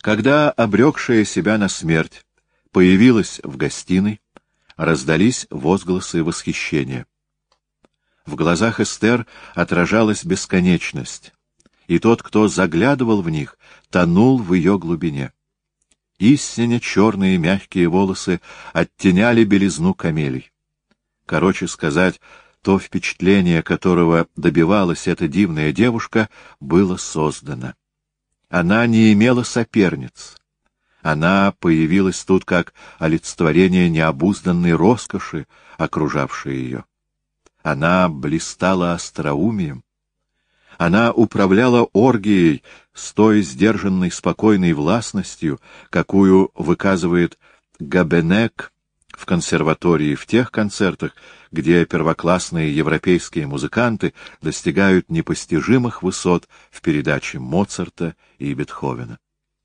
Когда обрекшая себя на смерть появилась в гостиной, раздались возгласы восхищения. В глазах Эстер отражалась бесконечность, и тот, кто заглядывал в них, тонул в ее глубине. Истинно черные мягкие волосы оттеняли белизну камелий. Короче сказать, то впечатление, которого добивалась эта дивная девушка, было создано. Она не имела соперниц. Она появилась тут как олицетворение необузданной роскоши, окружавшей ее. Она блистала остроумием. Она управляла оргией с той сдержанной, спокойной властностью, какую выказывает Габенек в консерватории в тех концертах, где первоклассные европейские музыканты достигают непостижимых высот в передаче Моцарта и Бетховена.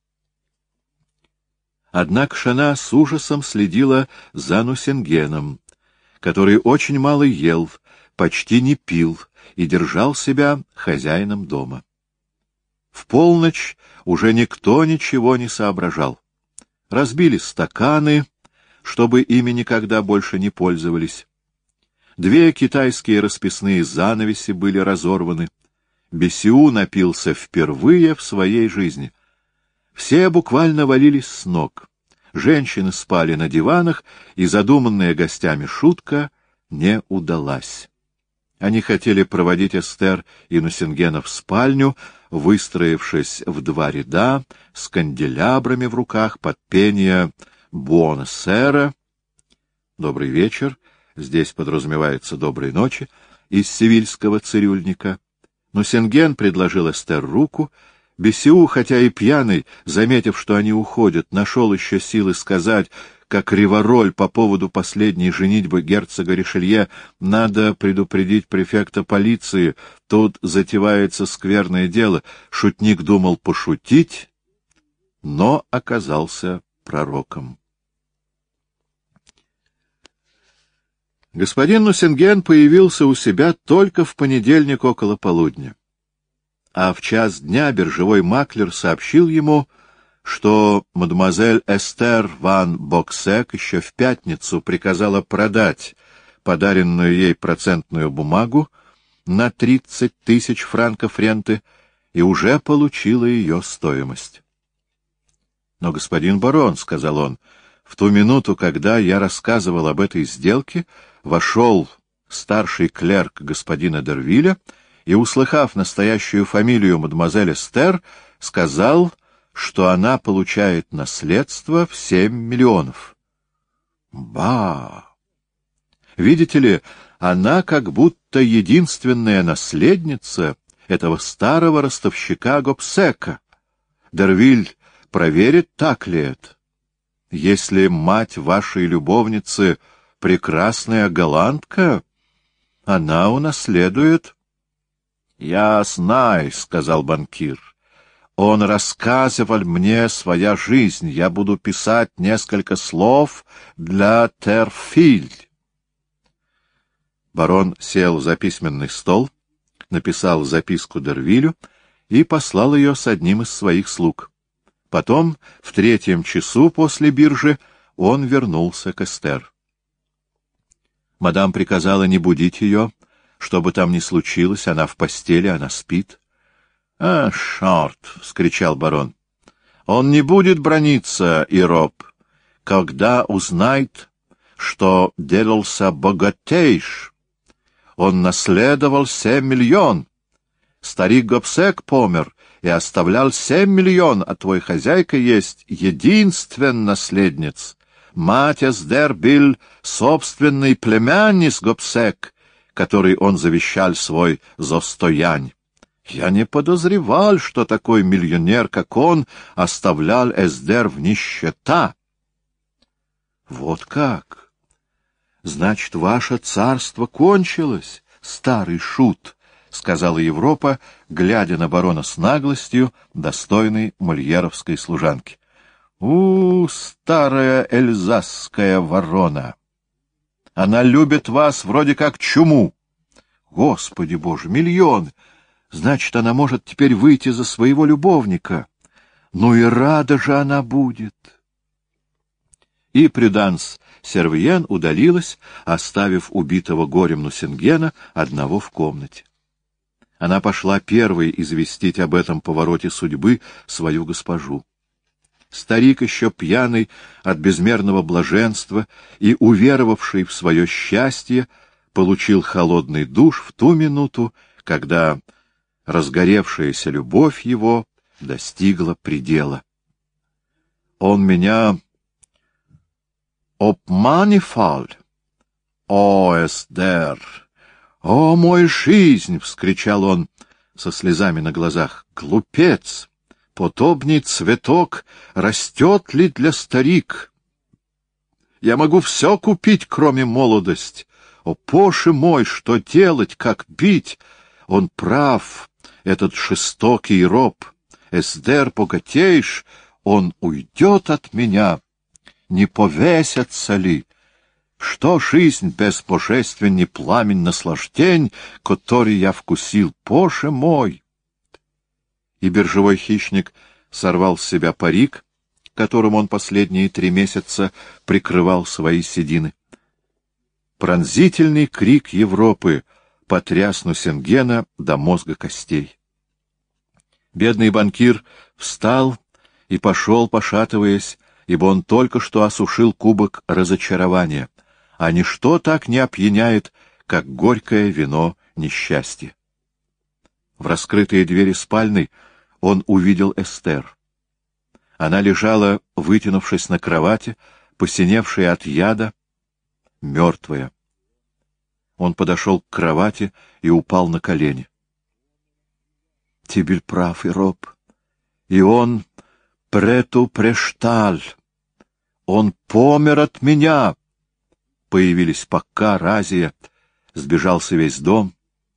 Однако она с ужасом следила за Нусингеном, который очень мало ел, почти не пил и держал себя хозяином дома. В полночь уже никто ничего не соображал. Разбили стаканы, чтобы ими никогда больше не пользовались. 2 китайские расписные занавеси были разорваны. Бесиу напился впервые в своей жизни. Все буквально валились с ног. Женщины спали на диванах, и задуманная гостями шутка не удалась. Они хотели проводить Эстер и Нусингена в спальню, выстроившись в 2 ряда, с канделябрами в руках под пение «Буонасера» — «Добрый вечер», здесь подразумевается «Доброй ночи», из севильского цирюльника. Нусинген предложил Эстер руку. Бесиу, хотя и пьяный, заметив, что они уходят, нашел еще силы сказать, как Ривароль по поводу последней женитьбы герцога Ришелье: «Надо предупредить префекта полиции, тут затевается скверное дело». Шутник думал пошутить, но оказался пророком. Господин Нусинген появился у себя только в понедельник около полудня. А в час дня биржевой маклер сообщил ему, что мадемуазель Эстер ван Боксек еще в пятницу приказала продать подаренную ей процентную бумагу на 30 000 франков ренты и уже получила ее стоимость. «Но, господин барон, — сказал он, — в ту минуту, когда я рассказывал об этой сделке, вошел старший клерк господина Дервиля и, услыхав настоящую фамилию мадемуазель Эстер, сказал, что она получает наследство в 7 миллионов. Ба! Видите ли, она как будто единственная наследница этого старого ростовщика Гобсека. Дервиль проверит, так ли это. Если мать вашей любовницы прекрасная голландка, она унаследует... — Я знаю, — сказал банкир. — Он рассказывал мне своя жизнь. Я буду писать несколько слов для Терфиль. Барон сел за письменный стол, написал записку Дервилю и послал ее с одним из своих слуг. Потом, в 3 часу после биржи, он вернулся к Эстер. Мадам приказала не будить ее, что бы там ни случилось, она в постели, она спит. — А, шарт! — вскричал барон. — Он не будет браниться, Ироб, когда узнает, что делался богатейш. Он наследовал 7 миллионов. Старик Гобсек помер и оставлял 7 миллионов, а твой хозяйка есть единственная наследница. Мать Эстер был собственный племянник Гобсек, который он завещал свой зостоянь. Я не подозревал, что такой миллионер, как он, оставлял Эстер в нищета. Вот как! Значит, ваше царство кончилось, старый шут, — сказала Европа, глядя на барона с наглостью, достойной мольеровской служанки. Старая эльзасская ворона! Она любит вас вроде как чуму. Господи Боже, 1 000 000! Значит, она может теперь выйти за своего любовника. Ну и рада же она будет. И Прюданс Сервьен удалилась, оставив убитого горем Нусингена одного в комнате. Она пошла первой известить об этом повороте судьбы свою госпожу. Старик, еще пьяный от безмерного блаженства и уверовавший в свое счастье, получил холодный душ в ту минуту, когда разгоревшаяся любовь его достигла предела. Он меня обманифал. О, Эстер! О, мой жизнь! — вскричал он со слезами на глазах. Глупец! Подобный цветок растет ли для старик? Я могу все купить, кроме молодость. О, Боже мой, что делать, как бить? Он прав, этот жестокий роб. Эстер, богатеешь, он уйдет от меня. Не повесятся ли? Что жизнь без божественный пламень наслаждень, который я вкусил, Боже мой? И биржевой хищник сорвал с себя парик, которым он последние 3 месяца прикрывал свои седины. Пронзительный крик Европы потряс Нусингена до мозга костей. Бедный банкир встал и пошел, пошатываясь, ибо он только что осушил кубок разочарования, а ничто так не опьяняет, как горькое вино несчастья. В раскрытые двери спальни он увидел Эстер. Она лежала, вытянувшись на кровати, посиневшая от яда, мертвая. Он подошел к кровати и упал на колени. — Тибель прав, Ироб, и он прету прешталь. Он помер от меня. Появились Паккар, Азия, сбежался весь дом.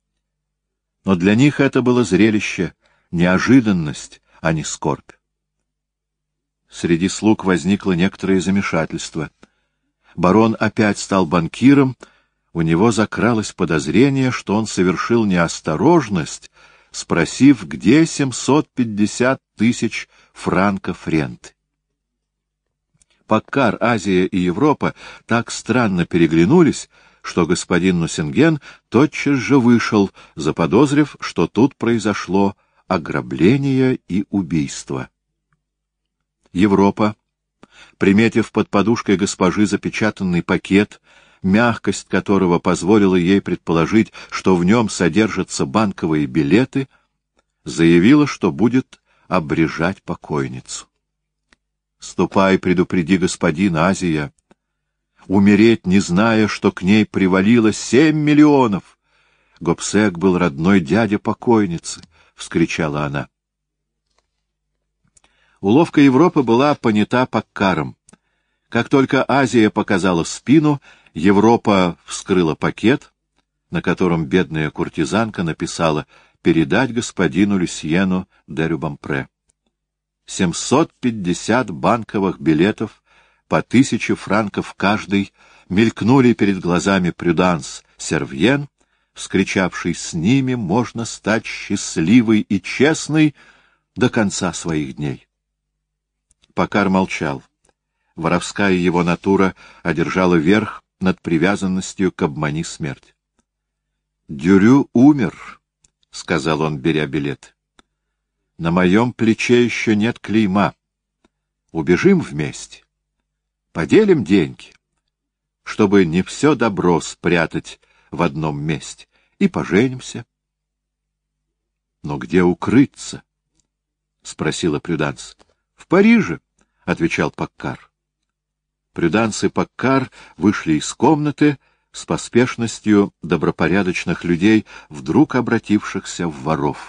Но для них это было зрелище, неожиданность, а не скорбь. Среди слуг возникло некоторое замешательство. Барон опять стал банкиром, у него закралось подозрение, что он совершил неосторожность, спросив, где 750 тысяч франков ренты. Паккар, Азия и Европа так странно переглянулись, что господин Нусинген тотчас же вышел, заподозрив, что тут произошло ограбление и убийство. Европа, приметив под подушкой госпожи запечатанный пакет, мягкость которого позволила ей предположить, что в нем содержатся банковые билеты, заявила, что будет обрежать покойницу. «Ступай, предупреди господина, Азия. Умереть, не зная, что к ней привалило 7 миллионов. Гобсек был родной дядя покойницы», — вскричала она. Уловка Европы была понята Паккаром. Как только Азия показала спину, Европа вскрыла пакет, на котором бедная куртизанка написала «Передать господину Люсьену де Рюбампре». 750 банковых билетов по 1000 франков каждый мелькнули перед глазами Прюданс Сервьен, вскричавший: «С ними можно стать счастливой и честной до конца своих дней». Паккар молчал. Воровская его натура одержала верх над привязанностью к обмани смерть. «Дюрю умер», — сказал он, беря билет. «На моем плече еще нет клейма. Убежим вместе. Поделим деньги, чтобы не все добро спрятать в одном месте, и поженимся». «Но где укрыться?» — спросила Прюданс. «В Париже», — отвечал Паккар. Прюданс и Паккар вышли из комнаты с поспешностью добропорядочных людей, вдруг обратившихся в воров.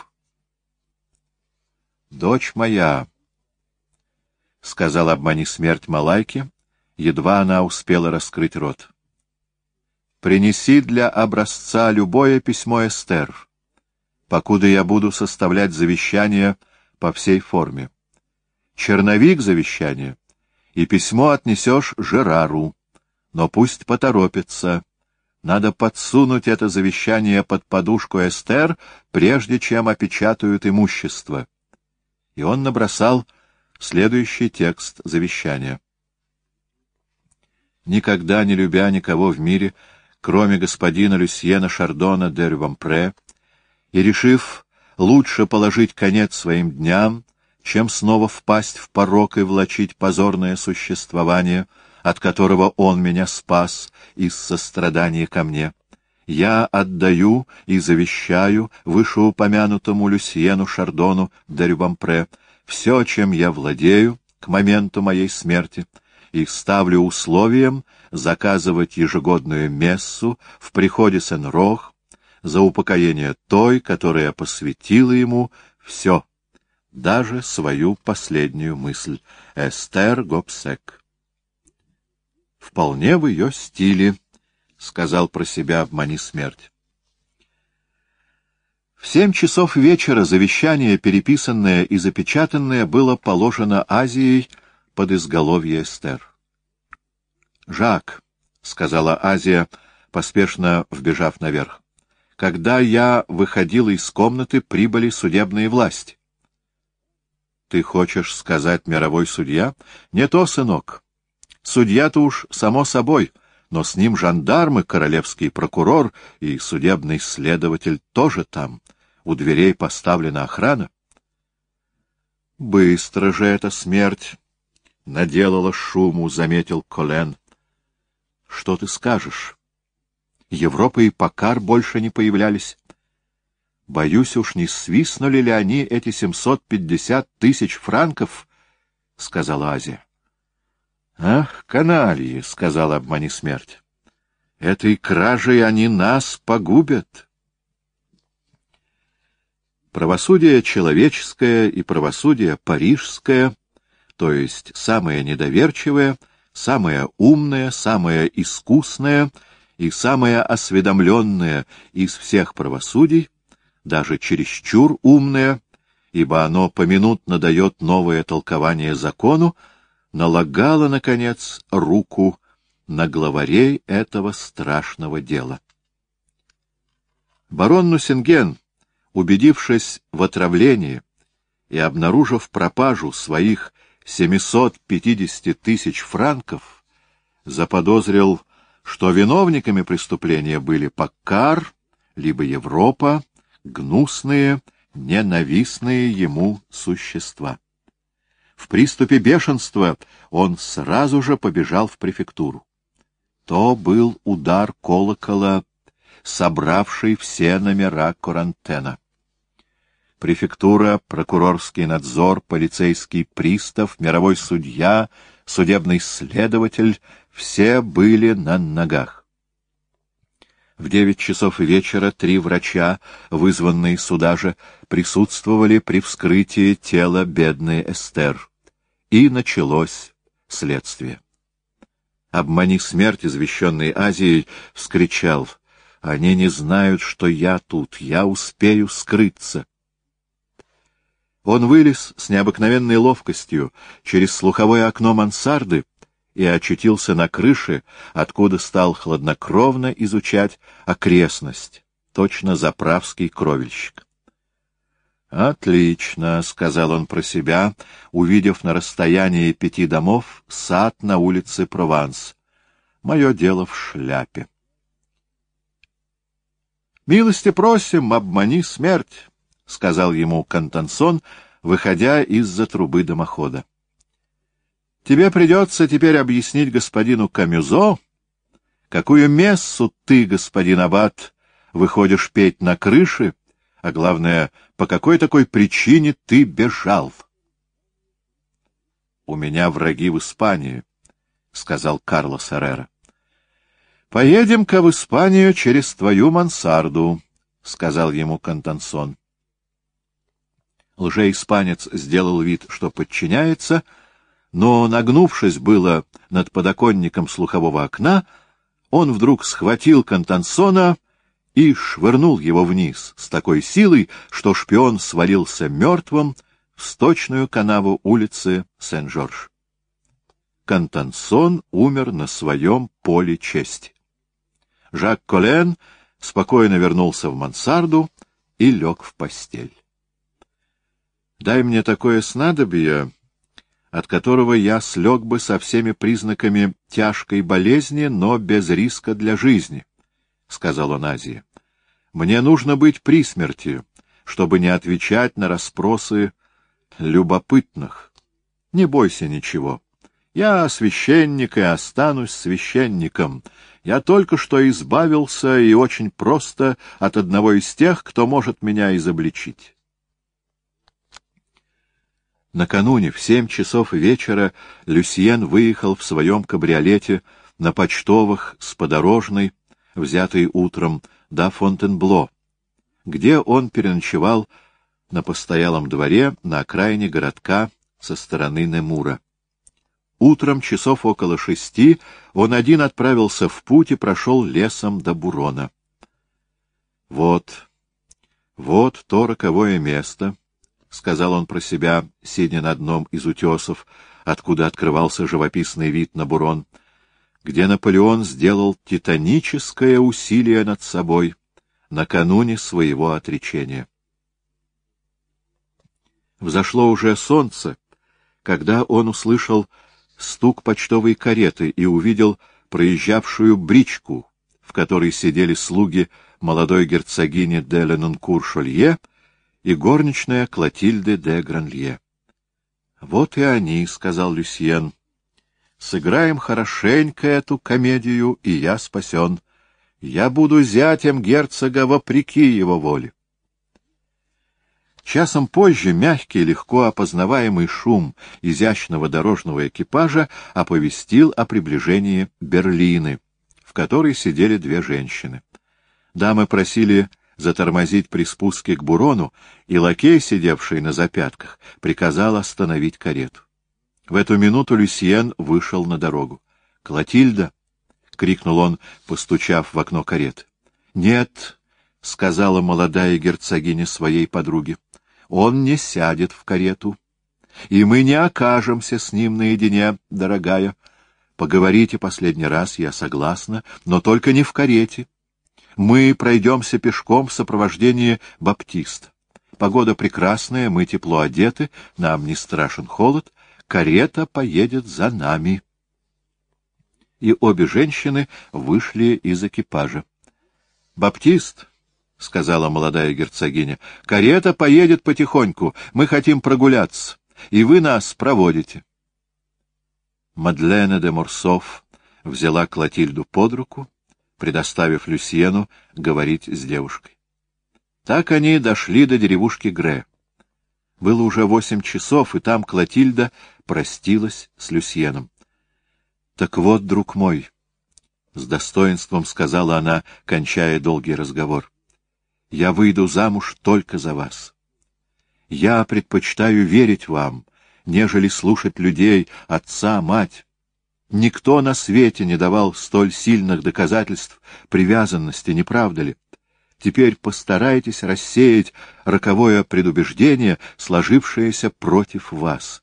«Дочь моя», — сказал обмани смерть Малайке, едва она успела раскрыть рот, — «принеси для образца любое письмо Эстер, покуда я буду составлять завещание по всей форме. Черновик завещания и письмо отнесешь Жерару, но пусть поторопится. Надо подсунуть это завещание под подушку Эстер, прежде чем опечатают имущество». И он набросал следующий текст завещания. Никогда не любя никого в мире, кроме господина Люсьена Шардона де Рювампре, и решив лучше положить конец своим дням, чем снова впасть в порок и влачить позорное существование, от которого он меня спас из сострадания ко мне, я отдаю и завещаю вышеупомянутому Люсьену Шардону де Рювампре все, чем я владею к моменту моей смерти, и ставлю условием заказывать ежегодную мессу в приходе Сен-Рох за упокоение той, которая посвятила ему все, даже свою последнюю мысль. Эстер Гобсек. «Вполне в ее стиле», — сказал про себя «Обмани смерть». В 7 часов вечера завещание, переписанное и запечатанное, было положено Азией под изголовье Эстер. «Жак», — сказала Азия, поспешно вбежав наверх, — «когда я выходила из комнаты, прибыли судебные власти». «Ты хочешь сказать мировой судья?» «Не то, сынок. Судья-то уж само собой, но с ним жандармы, королевский прокурор и судебный следователь тоже там. У дверей поставлена охрана». «Быстро же эта смерть наделала шуму», — заметил Колен. «Что ты скажешь? Европа и Покар больше не появлялись. Боюсь, уж не свистнули ли они эти 750 000 франков?» — сказала Азия. «Ах, канальи», — сказала «Обмани смерть», — «этой кражей они нас погубят». Правосудие человеческое и правосудие парижское, то есть самое недоверчивое, самое умное, самое искусное и самое осведомленное из всех правосудий, даже чересчур умное, ибо оно поминутно дает новое толкование закону, налагало, наконец, руку на главарей этого страшного дела. Барон Нусинген, убедившись в отравлении и обнаружив пропажу своих 750 000 франков, заподозрил, что виновниками преступления были Покар, либо Европа, гнусные, ненавистные ему существа. В приступе бешенства он сразу же побежал в префектуру. То был удар колокола, собравший все номера Корантена. Префектура, прокурорский надзор, полицейский пристав, мировой судья, судебный следователь — все были на ногах. В 9 часов вечера 3 врача, вызванные сюда же, присутствовали при вскрытии тела бедной Эстер. И началось следствие. «Обмани смерть», извещенный Азией, вскричал: «Они не знают, что я тут, я успею скрыться». Он вылез с необыкновенной ловкостью через слуховое окно мансарды и очутился на крыше, откуда стал хладнокровно изучать окрестность, точно заправский кровельщик. «Отлично», — сказал он про себя, увидев на расстоянии 5 домов сад на улице Прованс. «Мое дело в шляпе». «Милости просим, обмани смерть», — сказал ему Контансон, выходя из-за трубы дымохода. «Тебе придется теперь объяснить господину Камюзо, какую мессу ты, господин аббат, выходишь петь на крыше, а главное, по какой такой причине ты бежал». «У меня враги в Испании», — сказал Карлос Эррера. «Поедем-ка в Испанию через твою мансарду», — сказал ему Контансон. Лже-испанец сделал вид, что подчиняется, но, нагнувшись было над подоконником слухового окна, он вдруг схватил Контансона и швырнул его вниз с такой силой, что шпион свалился мертвым в сточную канаву улицы Сен-Жорж. Контансон умер на своем поле чести. Жак Колен спокойно вернулся в мансарду и лег в постель. «Дай мне такое снадобье, от которого я слег бы со всеми признаками тяжкой болезни, но без риска для жизни, — сказал он Азии. — Мне нужно быть при смерти, чтобы не отвечать на расспросы любопытных. Не бойся ничего. Я священник и останусь священником. Я только что избавился и очень просто от одного из тех, кто может меня изобличить. Накануне в 7 часов вечера Люсьен выехал в своем кабриолете на почтовых с подорожной, взятой утром, до Фонтенбло, где он переночевал на постоялом дворе на окраине городка со стороны Немура. Утром часов около 6 он один отправился в путь и прошел лесом до Бурона. Вот то роковое место, — сказал он про себя, сидя на одном из утесов, откуда открывался живописный вид на Бурон, где Наполеон сделал титаническое усилие над собой накануне своего отречения. Взошло уже солнце, когда он услышал стук почтовой кареты и увидел проезжавшую бричку, в которой сидели слуги молодой герцогини де Ленонкур-Шолье и горничная Клотильды де Гранлье. — Вот и они, — сказал Люсьен. — Сыграем хорошенько эту комедию, и я спасен. Я буду зятем герцога вопреки его воле. Часом позже мягкий, легко опознаваемый шум изящного дорожного экипажа оповестил о приближении Берлины, в которой сидели 2 женщины. Дамы просили затормозить при спуске к Бурону, и лакей, сидевший на запятках, приказал остановить карету. В эту минуту Люсьен вышел на дорогу. — Клотильда! — крикнул он, постучав в окно кареты. — Нет, — сказала молодая герцогиня своей подруге. — Он не сядет в карету, и мы не окажемся с ним наедине, дорогая. Поговорите последний раз, я согласна, но только не в карете. Мы пройдемся пешком в сопровождении Баптиста. Погода прекрасная, мы тепло одеты, нам не страшен холод, карета поедет за нами. И обе женщины вышли из экипажа. — Баптист, — сказала молодая герцогиня, — карета поедет потихоньку, мы хотим прогуляться, и вы нас проводите. Мадлена де Морсов взяла Клотильду под руку, предоставив Люсьену говорить с девушкой. Так они дошли до деревушки Гре. Было уже 8 часов, и там Клотильда простилась с Люсьеном. — Так вот, друг мой, — с достоинством сказала она, кончая долгий разговор, — я выйду замуж только за вас. Я предпочитаю верить вам, нежели слушать людей, отца, мать. Никто на свете не давал столь сильных доказательств привязанности, не правда ли? Теперь постарайтесь рассеять роковое предубеждение, сложившееся против вас.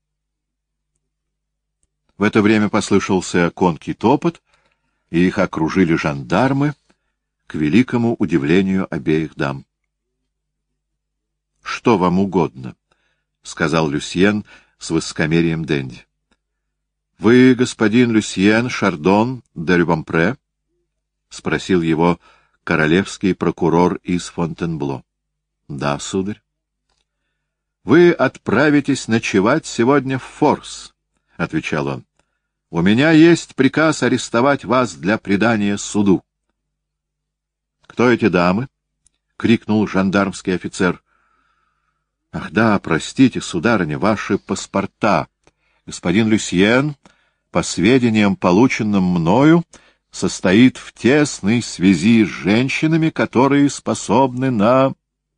В это время послышался конский топот, и их окружили жандармы, к великому удивлению обеих дам. — Что вам угодно? — сказал Люсьен с высокомерием денди. — Вы господин Люсьен Шардон де Рюбампре? — спросил его королевский прокурор из Фонтенбло. — Да, сударь. — Вы отправитесь ночевать сегодня в Форс, — отвечал он. — У меня есть приказ арестовать вас для предания суду. — Кто эти дамы? — крикнул жандармский офицер. — Ах да, простите, сударыня, ваши паспорта. Господин Люсьен, по сведениям, полученным мною, состоит в тесной связи с женщинами, которые способны на...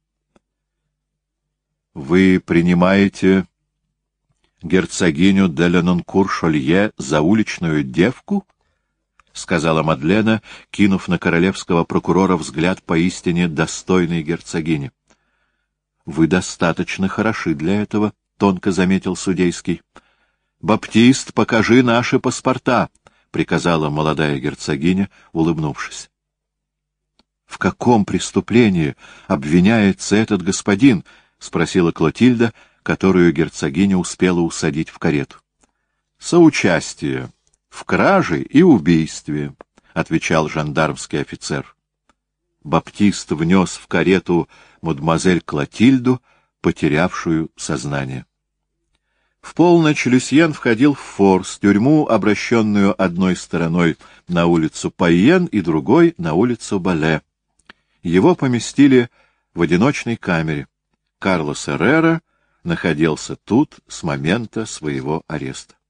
— Вы принимаете герцогиню де Ленонкур-Шолье за уличную девку? — сказала Мадлена, кинув на королевского прокурора взгляд поистине достойной герцогини. — Вы достаточно хороши для этого, — тонко заметил судейский. — Баптист, покажи наши паспорта, — приказала молодая герцогиня, улыбнувшись. — В каком преступлении обвиняется этот господин? — спросила Клотильда, которую герцогиня успела усадить в карету. — Соучастие в краже и убийстве, — отвечал жандармский офицер. Баптист внес в карету мадемуазель Клотильду, потерявшую сознание. В полночь Люсьен входил в Форс, тюрьму, обращенную одной стороной на улицу Пайен и другой — на улицу Бале. Его поместили в одиночной камере. Карлос Эррера находился тут с момента своего ареста.